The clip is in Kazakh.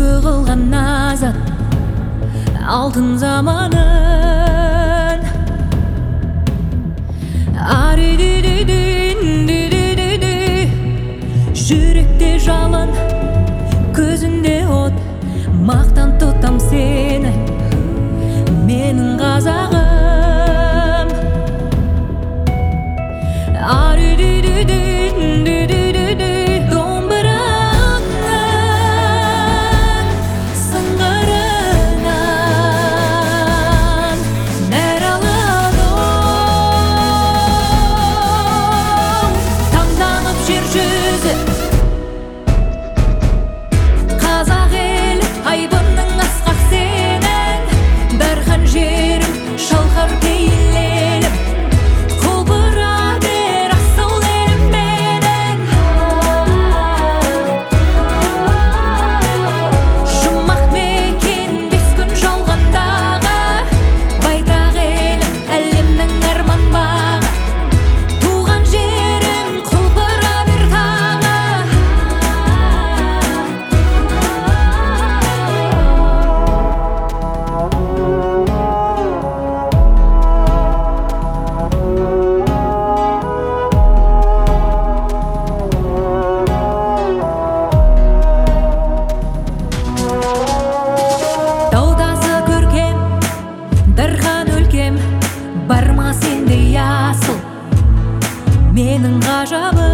қылған азат алтын заманын жүректе жалын, көзінде от, мақтан тұтам сені, менің қазағым. Домбыраның сыңғырынан нәр алады, таңданып жер жүзі. Қазақ елі айбынның асқақ сенің, дархан жерім шалқар пейілленіп, құлпыра бер асыл елім менің. Жұмақ мекен бес күн жалғандағы, байтақ елім әлемнің арман бағы, туған жерің құлпыра бер тағы. Таудасы көркем, дархан өлкем, бар ма сендей асыл, менің ғажабым.